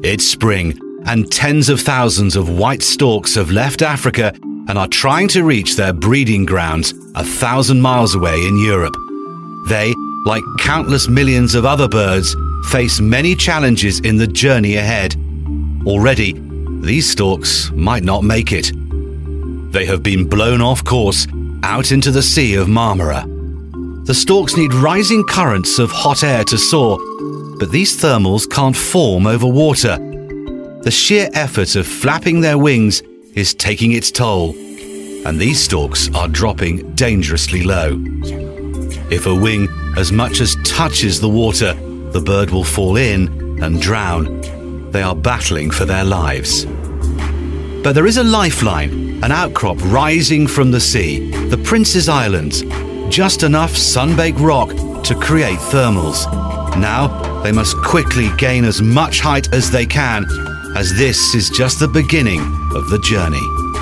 It's spring, and tens of thousands of white storks have left Africa and are trying to reach their breeding grounds 1,000 miles away in Europe. They, like countless millions of other birds, face many challenges in the journey ahead. Already, these storks might not make it. They have been blown off course out into the Sea of Marmara. The storks need rising currents of hot air to soar, but these thermals can't form over water. The sheer effort of flapping their wings is taking its toll, and these storks are dropping dangerously low. If a wing as much as touches the water, the bird will fall in and drown. They are battling for their lives. But there is a lifeline, an outcrop rising from the sea, the Prince's Islands, just enough sun-baked rock to create thermals. Now they must quickly gain as much height as they can, as this is just the beginning of the journey.